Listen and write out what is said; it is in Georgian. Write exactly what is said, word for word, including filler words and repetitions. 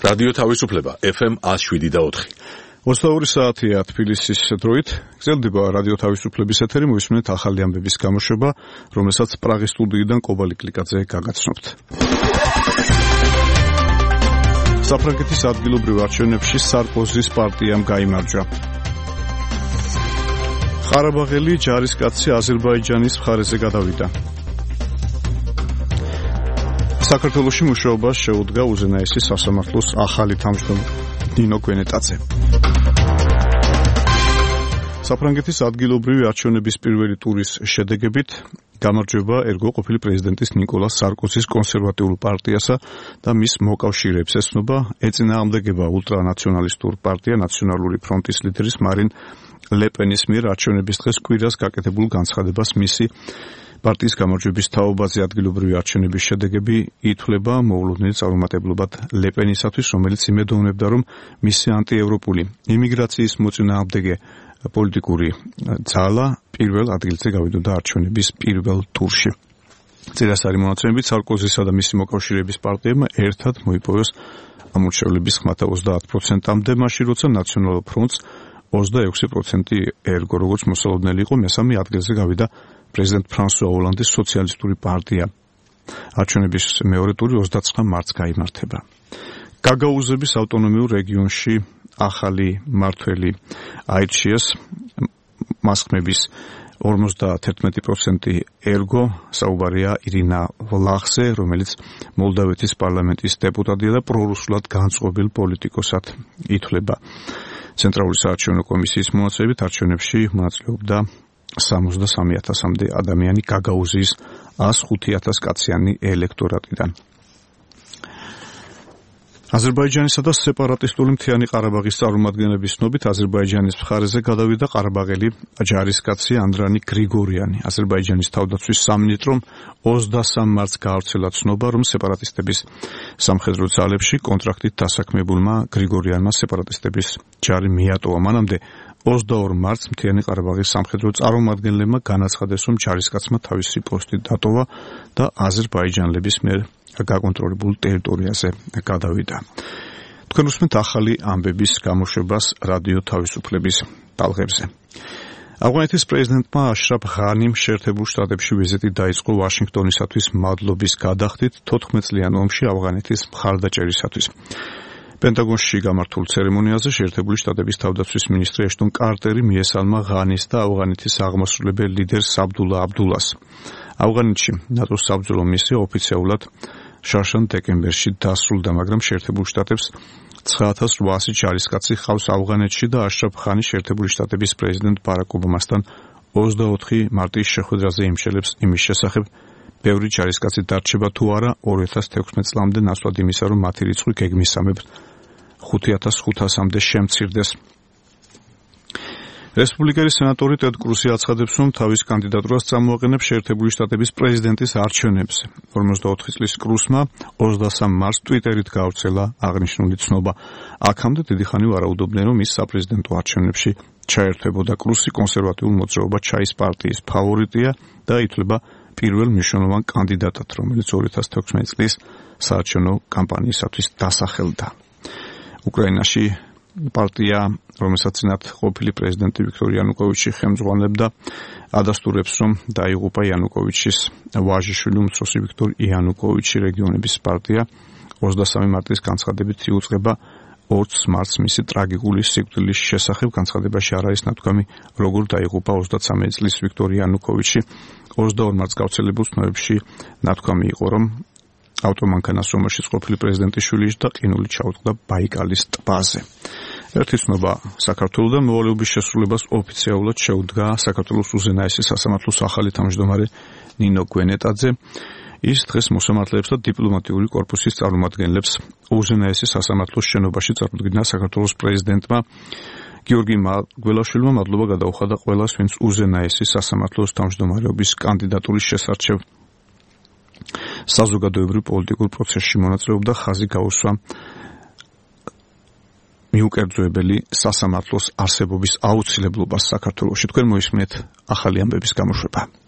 რადიო თავისუფლება ეფ ემ one oh seven და four. ოცდაორი საათია თბილისის დროით. გრძელდება რადიო თავისუფლების ეთერი, მოვისმენთ ახალი ამბების გამოშვება, რომელსაც პრაღის სტუდიიდან კობალი კლიკაძე გაგაცნობთ. საფრანგეთის ადგილობრივ არჩევნებში სარკოზის პარტიამ გაიმარჯვა. ყარაბაღელი ჯარისკაცი აზერბაიჯანის მხარეზე გადავიდა. საქართველოში მუშაობას შეუდგა უზენაესი სასამართლოს ახალი თავმჯდომარე ნინო გვენეტაძე. საფრანგეთის ადგილობრივი არჩევნების პირველი ტურის შედეგებით გამარჯვება ერგო ყოფილი პრეზიდენტის ნიკოლას სარკოზის კონსერვატიულ პარტიასა და მის მოკავშირეებს ესწრება ეწინააღმდეგება ულტრანაციონალისტურ პარტია ნაციონალური ფრონტის ლიდერის მარინ ლე პენის მიერ არჩევნების დღეს კვირას გაკეთებულ განცხადებას მისი პარტიის გამარჯვების თაობაზე ადგილობრივი არჩევნების შედეგები ითვლება მოულოდნელი წარუმატებლობად ლე პენისათვის, რომელიც იმედოვნებდა, რომ მისი ანტიევროპული იმიგრაციის მოწინააღმდეგე პოლიტიკური ძალა პირველ ადგილზე გავიდოდა არჩევნების პირველ ტურში. წინასწარი მონაცემებით სარკოზისა და მისი მოკავშირეების პარტიებმა ერთად მოიპოვეს ამორჩევლების ხმათა ოცდაათ პროცენტამდე, მაშინ როცა ნაციონალურ ფრონტს ოცდაექვსი პროცენტი ერგო, როგორც მოსალოდნელი იყო, მესამე ადგილზე გავიდა პრეზიდენტ ფრანსუა ოლანდის სოციალისტური პარტია. არჩევნების მეორე ტური ოცდაცხრა მარტს გაიმართება. გაგაუზების ავტონომიურ რეგიონში ახალი მართველი აირჩიეს, მასხმების ორმოცდათერთმეტი პროცენტი ერგო, საუბარია ირინა ვლახზე, რომელიც მოლდავეთის პარლამენტის დეპუტატია და პრორუსულად განწყობილ პოლიტიკოსად ითვლება. ცენტრალური საარჩევნო კომისიის მონაცემებით არჩევნებში მონაწილეობდა სამოცდასამი ათასამდე ადამიანი გაგაუზიის ას ხუთი ათას კაციანი ელექტორატიდან. აზერბაიჯანისა და სეპარატისტული მთიანი ყარაბაღის წარმომადგენლების ცნობით აზერბაიჯანის მხარეზე გადავიდა ყარაბაღელი ჯარისკაცი ანდრანი გრიგორიანი. აზერბაიჯანის თავდაცვის სამინისტრომ ოცდასამ მარტს გაავრცელა ცნობა, რომ სეპარატისტების სამხედრო ძალებში კონტრაქტით დასაქმებულმა გრიგორიანმა სეპარატისტების ჯარი მიატოვა. მანამდე ოცდაორ მარტს მთიანი ყარაბაღის სამხედრო წარმომადგენლებმა განაცხადეს, რომ ჯარისკაცმა თავისი პოსტი დატოვა და აზერბაიჯანელების მიერ გაკონტროლებულ ტერიტორიაზე გადავიდა. თქვენ უსმენთ ახალი ამბების გამოშვებას რადიო თავისუფლების ტალღებზე. ავღანეთის პრეზიდენტმა აშრაფ ღანიმ შეერთებულ შტატებში ვიზიტი დაიწყო ვაშინგტონისათვის მადლობის გადახდით თოთხმეტ წლიან ომში ავღანეთის მხარდაჭერისათვის. პენტაგონში გამართულ ცერემონიაზე შეერთებული შტატების თავდაცვის მინისტრი ეშტონ კარტერი მიესალმა ღანის და ავღანეთის აღმასრულებელ ლიდერს აბდულა აბდულას. ავღანეთში ნატოს საბრძოლო მისია ოფიციალურად შარშან დეკემბერში დასრულდა, მაგრამ შეერთებულ შტატებს ცხრა ათას რვაასი ჯარისკაცი ჰყავს ავღანეთში და აშრაფ ღანი შეერთებული შტატების პრეზიდენტ ბარაკ ობამასთან ოცდაოთხი მარტის შეხვედრაზე იმშელებს იმის შესახებ, ბევრი ჯარისკაცი დარჩება თუ არა ორი ათას თექვსმეტ წლამდე, ნაცვლად იმისა, რომ მათი რიცხვი გეგმისამებრ ხუთი ათას ხუთასამდე შემცირდეს. რესპუბლიკელი სენატორი ტედ კრუსი აცხადებს, რომ თავის კანდიდატურას წამოაყენებს შეერთებული შტატების პრეზიდენტის არჩევნებზე. ორმოცდაოთხი წლის კრუსმა ოცდასამ მარტს ტვიტერით გაავრცელა აღნიშნული ცნობა. აქამდე დიდი ხანი ვარაუდობდნენ, რომ ის საპრეზიდენტო არჩევნებში ჩაერთვებოდა. კრუსი კონსერვატიულ მოძრაობა ჩაის პარტიის ფავორიტია და ითვლება პირველ მნიშვნელოვან კანდიდატად, რომელიც ორი ათას თექვსმეტი წლის საარჩევნო კამპანიისათვის დასახელდა. უკრაინაში პარტია, რომელსაც წინათ ყოფილი პრეზიდენტი ვიქტორ იანუკოვიჩი ხელმძღვანელობდა, ადასტურებს, რომ დაიღუპა იანუკოვიჩის ვაჟიშვილი უმცროსი ვიქტორ იანუკოვიჩი. რეგიონების პარტია ოცდასამი მარტის განცხადებით იუწყება ოც მარტს მისი ტრაგიკული სიკვდილის შესახებ. განცხადებაში არ არის ნათქვამი, როგორ დაიღუპა ოცდაცამეტ წლის ვიქტორ იანუკოვიჩი. ოცდაორ მარტს გავრცელებულ ცნობებში ნათქვამი იყო, რომ ავტომანქანას რომელშიც ყოფილი პრეზიდენტის შვილი და ყინული ჩაუტყდა ბაიკალის ტბაზე. ერთი ცნობა საქართველოსთან მოვალეობის შესრულებას ოფიციალურად შეუდგა საქართველოს უზენაესი სასამართლოს ახალი თავმჯდომარე ნინო გვენეტაძე. ის დღეს მოსამართლეებს და დიპლომატიური კორპუსის წარმომადგენლებს უზენაესი სასამართლოს შენობაში წარუდგინა საქართველოს პრეზიდენტმა გიორგი მალგველაშვილმა მადლობა გადაუხადა ყველას, ვინც უზენაესი სასამართლოს თავმჯდომარეობის კანდიდატურის შესარჩევ საზოგადოებრივ პოლიტიკურ პროცესში მონაწილეობდა. ხაზი გაუსვა მიუკერძოებელი სასამართლოს არსებობის აუცილებლობას საქართველოში. თქვენ მოისმენთ ახალი ამბების გამოშვება.